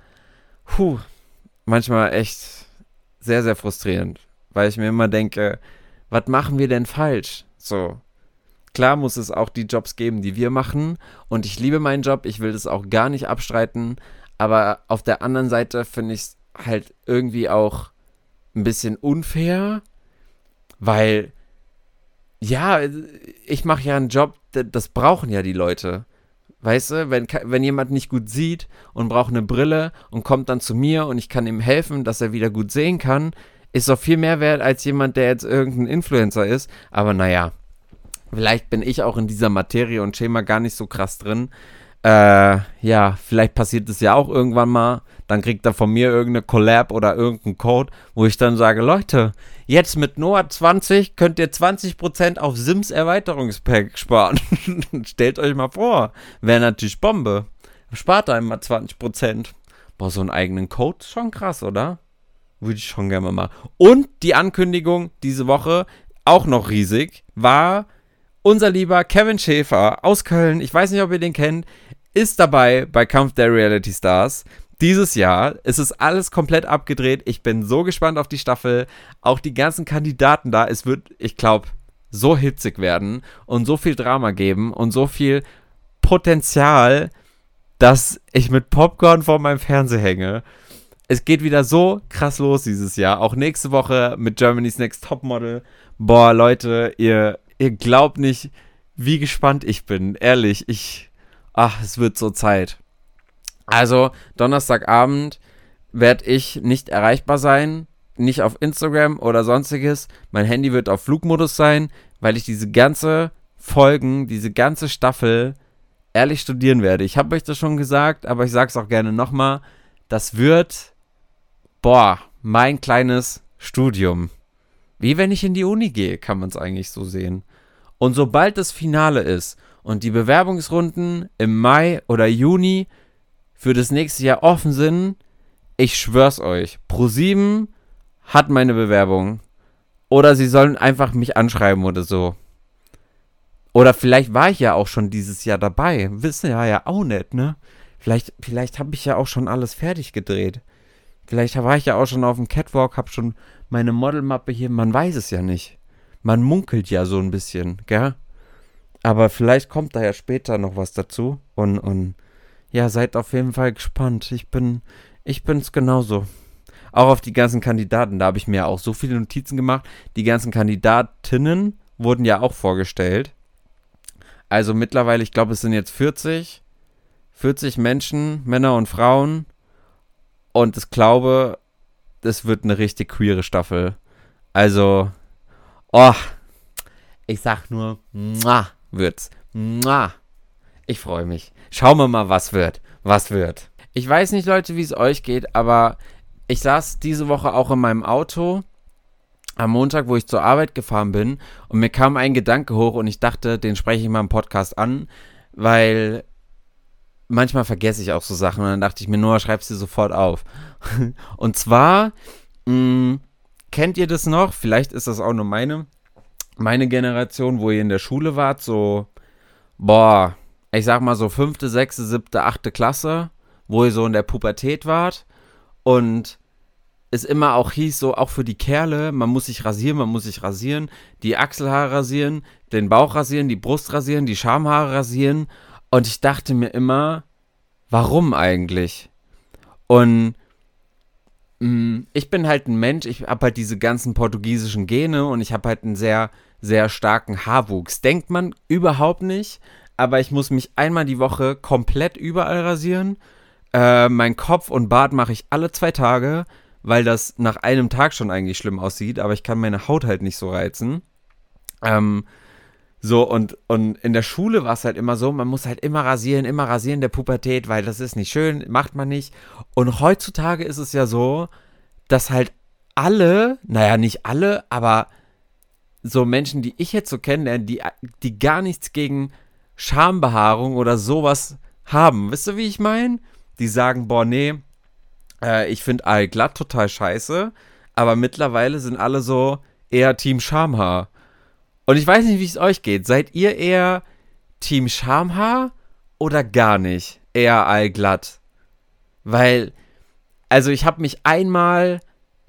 manchmal echt sehr, sehr frustrierend, weil ich mir immer denke, was machen wir denn falsch? So, klar muss es auch die Jobs geben, die wir machen und ich liebe meinen Job, ich will das auch gar nicht abstreiten, aber auf der anderen Seite finde ich es halt irgendwie auch ein bisschen unfair, weil, ja, ich mache ja einen Job, das brauchen ja die Leute. Weißt du, wenn jemand nicht gut sieht und braucht eine Brille und kommt dann zu mir und ich kann ihm helfen, dass er wieder gut sehen kann, ist doch viel mehr wert als jemand, der jetzt irgendein Influencer ist. Aber naja, vielleicht bin ich auch in dieser Materie und Schema gar nicht so krass drin. Ja, vielleicht passiert es ja auch irgendwann mal. Dann kriegt er von mir irgendeine Collab oder irgendeinen Code, wo ich dann sage, Leute, jetzt mit Noah 20 könnt ihr 20% auf Sims Erweiterungspack sparen. Stellt euch mal vor, wäre natürlich Bombe. Spart einmal 20%. Boah, so einen eigenen Code, schon krass, oder? Würde ich schon gerne mal machen. Und die Ankündigung diese Woche, auch noch riesig, war unser lieber Kevin Schäfer aus Köln, ich weiß nicht, ob ihr den kennt, ist dabei bei Kampf der Reality Stars. Dieses Jahr. Es ist alles komplett abgedreht. Ich bin so gespannt auf die Staffel. Auch die ganzen Kandidaten da. Es wird, ich glaube, so hitzig werden und so viel Drama geben und so viel Potenzial, dass ich mit Popcorn vor meinem Fernseher hänge. Es geht wieder so krass los dieses Jahr. Auch nächste Woche mit Germany's Next Topmodel. Boah, Leute, ihr glaubt nicht, wie gespannt ich bin. Ehrlich, es wird so Zeit. Also, Donnerstagabend werde ich nicht erreichbar sein, nicht auf Instagram oder sonstiges. Mein Handy wird auf Flugmodus sein, weil ich diese ganze Folgen, diese ganze Staffel ehrlich studieren werde. Ich habe euch das schon gesagt, aber ich sage es auch gerne nochmal. Das wird, mein kleines Studium. Wie wenn ich in die Uni gehe, kann man es eigentlich so sehen. Und sobald das Finale ist und die Bewerbungsrunden im Mai oder Juni für das nächste Jahr offen sind, ich schwör's euch, ProSieben hat meine Bewerbung. Oder sie sollen einfach mich anschreiben oder so. Oder vielleicht war ich ja auch schon dieses Jahr dabei. Wissen ja auch nicht, ne? Vielleicht habe ich ja auch schon alles fertig gedreht. Vielleicht war ich ja auch schon auf dem Catwalk, habe schon meine Modelmappe hier. Man weiß es ja nicht. Man munkelt ja so ein bisschen, gell? Aber vielleicht kommt da ja später noch was dazu. Und ja, seid auf jeden Fall gespannt. Ich bin's genauso. Auch auf die ganzen Kandidaten, da habe ich mir auch so viele Notizen gemacht. Die ganzen Kandidatinnen wurden ja auch vorgestellt. Also mittlerweile, ich glaube, es sind jetzt 40 Menschen, Männer und Frauen. Und ich glaube, das wird eine richtig queere Staffel. Also, ich sag nur, wird's. Ich freue mich. Schauen wir mal, was wird. Ich weiß nicht, Leute, wie es euch geht, aber ich saß diese Woche auch in meinem Auto am Montag, wo ich zur Arbeit gefahren bin und mir kam ein Gedanke hoch und ich dachte, den spreche ich mal im Podcast an, weil manchmal vergesse ich auch so Sachen und dann dachte ich mir, Noah, schreib's dir sofort auf. Und zwar, kennt ihr das noch? Vielleicht ist das auch nur meine Generation, wo ihr in der Schule wart, so, ich sag mal so 5., 6., 7., 8. Klasse, wo ihr so in der Pubertät wart und es immer auch hieß, so auch für die Kerle, man muss sich rasieren, die Achselhaare rasieren, den Bauch rasieren, die Brust rasieren, die Schamhaare rasieren und ich dachte mir immer, warum eigentlich? Und ich bin halt ein Mensch, ich habe halt diese ganzen portugiesischen Gene und ich habe halt einen sehr, sehr starken Haarwuchs. Denkt man überhaupt nicht, aber ich muss mich einmal die Woche komplett überall rasieren. Mein Kopf und Bart mache ich alle 2 Tage, weil das nach einem Tag schon eigentlich schlimm aussieht, aber ich kann meine Haut halt nicht so reizen. So, und in der Schule war es halt immer so, man muss halt immer rasieren der Pubertät, weil das ist nicht schön, macht man nicht. Und heutzutage ist es ja so, dass halt alle, naja, nicht alle, aber so Menschen, die ich jetzt so kenne, die gar nichts gegen Schambehaarung oder sowas haben. Wisst ihr, wie ich meine? Die sagen, boah, nee, ich finde allglatt total scheiße, aber mittlerweile sind alle so eher Team Schamhaar. Und ich weiß nicht, wie es euch geht. Seid ihr eher Team Schamhaar oder gar nicht? Eher allglatt? Weil, also ich habe mich einmal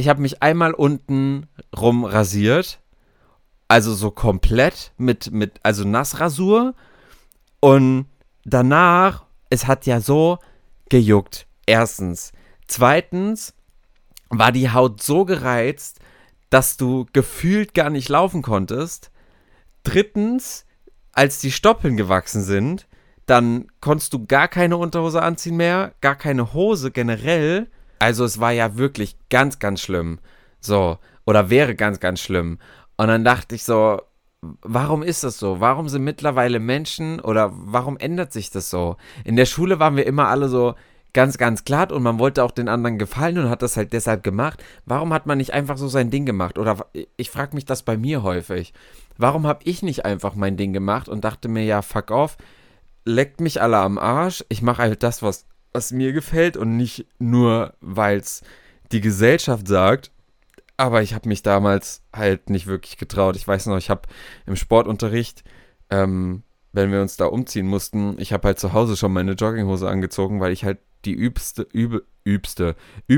unten rum rasiert, also so komplett also Nassrasur und danach, es hat ja so gejuckt, erstens. Zweitens war die Haut so gereizt, dass du gefühlt gar nicht laufen konntest. Drittens, als die Stoppeln gewachsen sind, dann konntest du gar keine Unterhose anziehen mehr, gar keine Hose generell. Also es war ja wirklich ganz, ganz schlimm. So, oder wäre ganz, ganz schlimm. Und dann dachte ich so, warum ist das so? Warum sind mittlerweile Menschen oder warum ändert sich das so? In der Schule waren wir immer alle so ganz, ganz glatt und man wollte auch den anderen gefallen und hat das halt deshalb gemacht. Warum hat man nicht einfach so sein Ding gemacht? Oder ich frage mich das bei mir häufig. Warum habe ich nicht einfach mein Ding gemacht und dachte mir, ja, fuck off, leckt mich alle am Arsch, ich mache halt das, was mir gefällt und nicht nur, weil es die Gesellschaft sagt. Aber ich habe mich damals halt nicht wirklich getraut. Ich weiß noch, ich habe im Sportunterricht, wenn wir uns da umziehen mussten, ich habe halt zu Hause schon meine Jogginghose angezogen, weil ich halt die übelste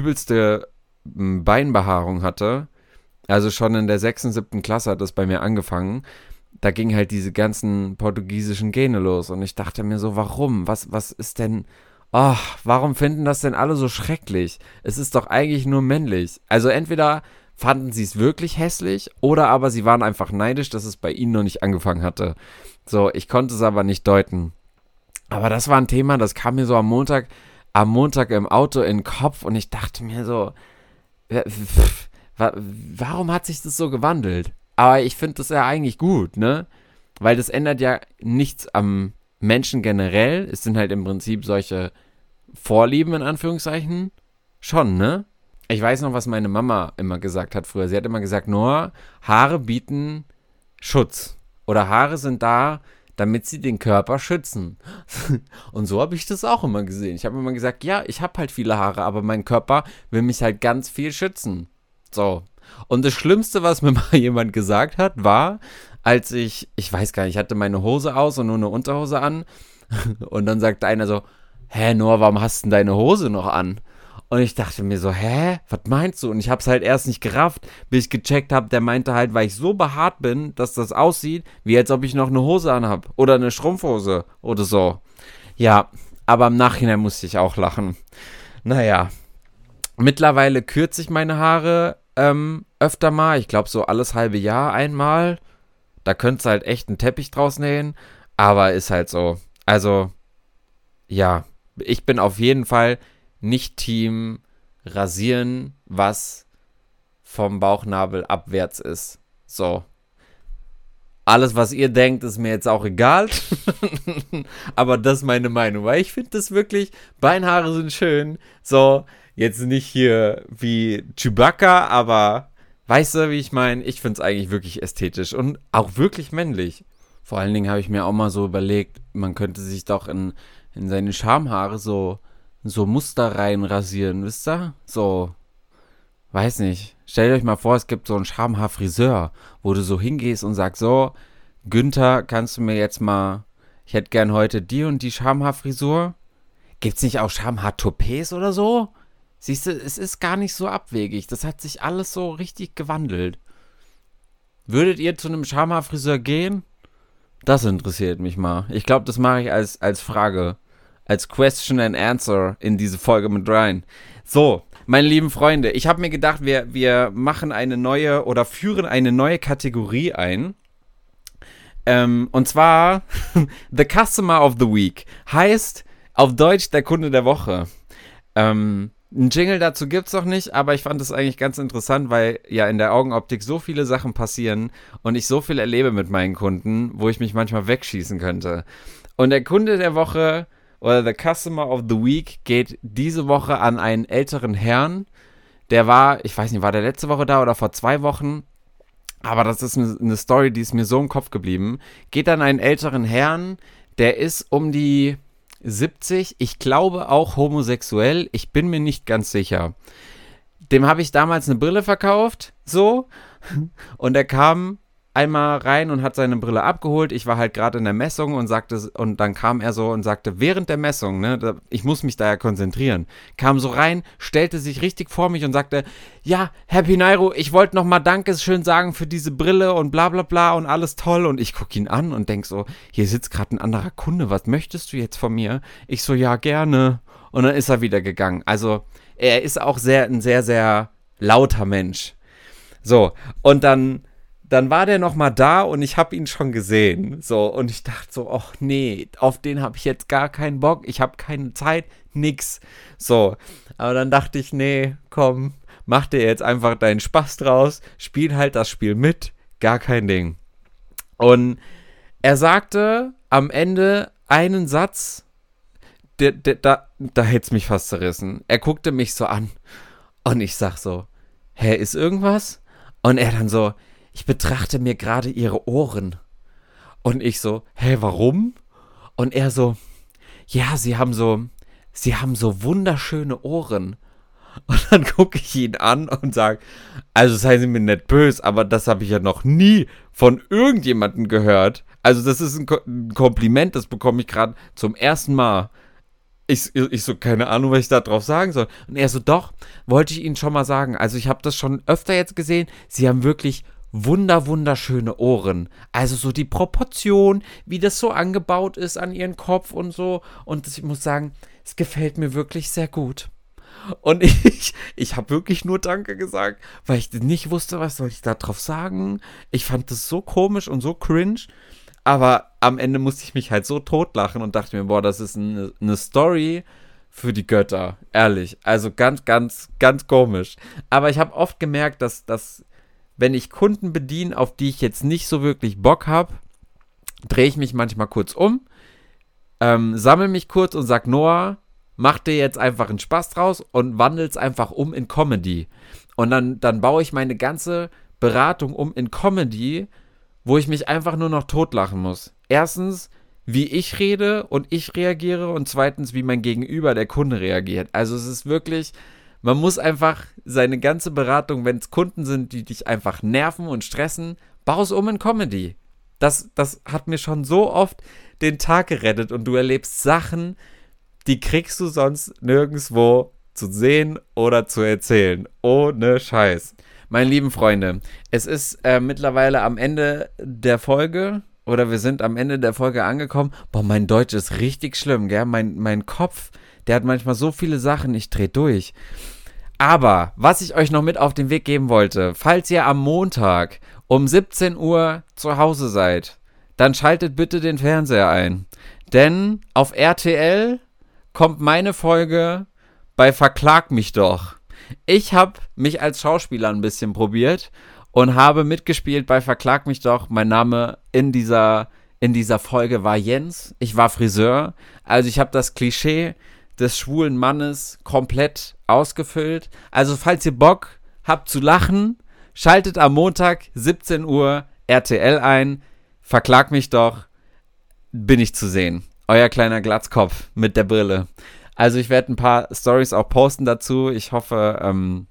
Beinbehaarung hatte. Also schon in der 6., 7. Klasse hat das bei mir angefangen. Da gingen halt diese ganzen portugiesischen Gene los. Und ich dachte mir so, warum? Was ist denn... Oh, warum finden das denn alle so schrecklich? Es ist doch eigentlich nur männlich. Also entweder fanden sie es wirklich hässlich oder aber sie waren einfach neidisch, dass es bei ihnen noch nicht angefangen hatte. So, ich konnte es aber nicht deuten. Aber das war ein Thema, das kam mir so am Montag im Auto in den Kopf und ich dachte mir so, warum hat sich das so gewandelt? Aber ich finde das ja eigentlich gut, ne? Weil das ändert ja nichts am Menschen generell. Es sind halt im Prinzip solche Vorlieben in Anführungszeichen. Schon, ne? Ich weiß noch, was meine Mama immer gesagt hat früher. Sie hat immer gesagt, Noah, Haare bieten Schutz. Oder Haare sind da, damit sie den Körper schützen. Und so habe ich das auch immer gesehen. Ich habe immer gesagt, ja, ich habe halt viele Haare, aber mein Körper will mich halt ganz viel schützen. So. Und das Schlimmste, was mir mal jemand gesagt hat, war, als ich weiß gar nicht, ich hatte meine Hose aus und nur eine Unterhose an. Und dann sagte einer so, hä, Noah, warum hast du denn deine Hose noch an? Und ich dachte mir so, hä, was meinst du? Und ich hab's halt erst nicht gerafft, bis ich gecheckt habe, der meinte halt, weil ich so behaart bin, dass das aussieht, wie als ob ich noch eine Hose anhab. Oder eine Strumpfhose oder so. Ja, aber im Nachhinein musste ich auch lachen. Naja, mittlerweile kürze ich meine Haare öfter mal. Ich glaube so alles halbe Jahr einmal. Da könntest du halt echt einen Teppich draus nähen. Aber ist halt so. Also, ja, ich bin auf jeden Fall nicht Team rasieren, was vom Bauchnabel abwärts ist. So. Alles, was ihr denkt, ist mir jetzt auch egal. Aber das ist meine Meinung. Weil ich finde das wirklich, Beinhaare sind schön. So, jetzt nicht hier wie Chewbacca, aber weißt du, wie ich meine? Ich finde es eigentlich wirklich ästhetisch und auch wirklich männlich. Vor allen Dingen habe ich mir auch mal so überlegt, man könnte sich doch in seine Schamhaare so Muster rein rasieren, wisst ihr? So, weiß nicht. Stellt euch mal vor, es gibt so einen Schamhaarfriseur, wo du so hingehst und sagst, so, Günther, kannst du mir jetzt mal, ich hätte gern heute die und die Schamhaarfrisur. Gibt's nicht auch Schamhaartoupets oder so? Siehst du, es ist gar nicht so abwegig. Das hat sich alles so richtig gewandelt. Würdet ihr zu einem Schamhaarfriseur gehen? Das interessiert mich mal. Ich glaube, das mache ich als Frage, als Question and Answer in diese Folge mit rein. So, meine lieben Freunde, ich habe mir gedacht, wir machen eine neue oder führen eine neue Kategorie ein. Und zwar The Customer of the Week. Heißt auf Deutsch der Kunde der Woche. Einen Jingle dazu gibt's noch nicht, aber ich fand es eigentlich ganz interessant, weil ja in der Augenoptik so viele Sachen passieren und ich so viel erlebe mit meinen Kunden, wo ich mich manchmal wegschießen könnte. Und der Kunde der Woche oder the Customer of the Week geht diese Woche an einen älteren Herrn. Der war, ich weiß nicht, war der letzte Woche da oder vor 2 Wochen? Aber das ist eine Story, die ist mir so im Kopf geblieben. Geht an einen älteren Herrn, der ist um die 70, ich glaube auch homosexuell, ich bin mir nicht ganz sicher. Dem habe ich damals eine Brille verkauft, so, und er kam einmal rein und hat seine Brille abgeholt. Ich war halt gerade in der Messung und dann kam er so und sagte, während der Messung, ne, ich muss mich da ja konzentrieren, kam so rein, stellte sich richtig vor mich und sagte, ja, Herr Pinheiro, ich wollte nochmal Dankeschön sagen für diese Brille und bla bla bla und alles toll. Und ich gucke ihn an und denke so, hier sitzt gerade ein anderer Kunde, was möchtest du jetzt von mir? Ich so, ja, gerne. Und dann ist er wieder gegangen. Also er ist auch ein sehr, sehr lauter Mensch. So, und dann war der nochmal da und ich habe ihn schon gesehen. So, und ich dachte so, ach nee, auf den habe ich jetzt gar keinen Bock. Ich habe keine Zeit, nix. So, aber dann dachte ich, nee, komm, mach dir jetzt einfach deinen Spaß draus. Spiel halt das Spiel mit, gar kein Ding. Und er sagte am Ende einen Satz, da hätte es mich fast zerrissen. Er guckte mich so an und ich sag so, hä, ist irgendwas? Und er dann so, ich betrachte mir gerade ihre Ohren. Und ich so, hä, warum? Und er so, ja, sie haben so wunderschöne Ohren. Und dann gucke ich ihn an und sage, also seien Sie mir nicht böse, aber das habe ich ja noch nie von irgendjemandem gehört. Also das ist ein Kompliment, das bekomme ich gerade zum ersten Mal. Ich so, keine Ahnung, was ich da drauf sagen soll. Und er so, doch, wollte ich Ihnen schon mal sagen. Also ich habe das schon öfter jetzt gesehen. Sie haben wirklich wunderschöne Ohren. Also so die Proportion, wie das so angebaut ist an ihren Kopf und so. Und ich muss sagen, es gefällt mir wirklich sehr gut. Und ich habe wirklich nur Danke gesagt, weil ich nicht wusste, was soll ich da drauf sagen. Ich fand das so komisch und so cringe. Aber am Ende musste ich mich halt so totlachen und dachte mir, boah, das ist eine Story für die Götter. Ehrlich. Also ganz, ganz, ganz komisch. Aber ich habe oft gemerkt, dass wenn ich Kunden bediene, auf die ich jetzt nicht so wirklich Bock habe, drehe ich mich manchmal kurz um, sammle mich kurz und sag, Noah, mach dir jetzt einfach einen Spaß draus und wandel's einfach um in Comedy. Und dann baue ich meine ganze Beratung um in Comedy, wo ich mich einfach nur noch totlachen muss. Erstens, wie ich rede und ich reagiere und zweitens, wie mein Gegenüber, der Kunde, reagiert. Also es ist wirklich, man muss einfach seine ganze Beratung, wenn es Kunden sind, die dich einfach nerven und stressen, baue um in Comedy. Das hat mir schon so oft den Tag gerettet und du erlebst Sachen, die kriegst du sonst nirgendwo zu sehen oder zu erzählen. Ohne Scheiß. Meine lieben Freunde, es ist mittlerweile am Ende der Folge oder wir sind am Ende der Folge angekommen. Boah, mein Deutsch ist richtig schlimm, gell? Mein Kopf, der hat manchmal so viele Sachen, ich dreh durch. Aber, was ich euch noch mit auf den Weg geben wollte, falls ihr am Montag um 17 Uhr zu Hause seid, dann schaltet bitte den Fernseher ein. Denn auf RTL kommt meine Folge bei Verklag mich doch. Ich habe mich als Schauspieler ein bisschen probiert und habe mitgespielt bei Verklag mich doch. Mein Name in dieser Folge war Jens. Ich war Friseur. Also ich habe das Klischee des schwulen Mannes komplett ausgefüllt. Also falls ihr Bock habt zu lachen, schaltet am Montag 17 Uhr RTL ein. Verklag mich doch. Bin ich zu sehen. Euer kleiner Glatzkopf mit der Brille. Also ich werde ein paar Stories auch posten dazu. Ich hoffe,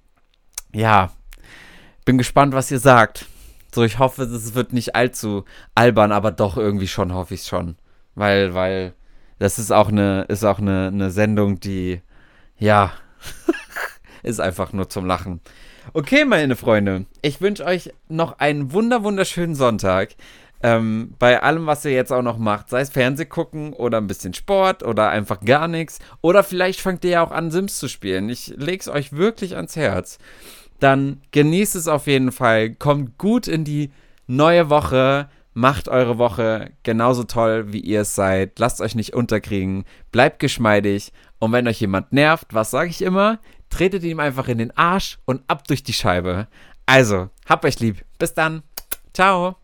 bin gespannt, was ihr sagt. So, ich hoffe, es wird nicht allzu albern, aber doch irgendwie schon, hoffe ich schon. Weil das ist auch eine Sendung, die, ja, ist einfach nur zum Lachen. Okay, meine Freunde, ich wünsche euch noch einen wunderschönen Sonntag. Bei allem, was ihr jetzt auch noch macht, sei es Fernseh gucken oder ein bisschen Sport oder einfach gar nichts. Oder vielleicht fangt ihr ja auch an, Sims zu spielen. Ich leg's euch wirklich ans Herz. Dann genießt es auf jeden Fall. Kommt gut in die neue Woche. Macht eure Woche genauso toll, wie ihr es seid. Lasst euch nicht unterkriegen. Bleibt geschmeidig. Und wenn euch jemand nervt, was sage ich immer? tretet ihm einfach in den Arsch und ab durch die Scheibe. Also, habt euch lieb. Bis dann. Ciao.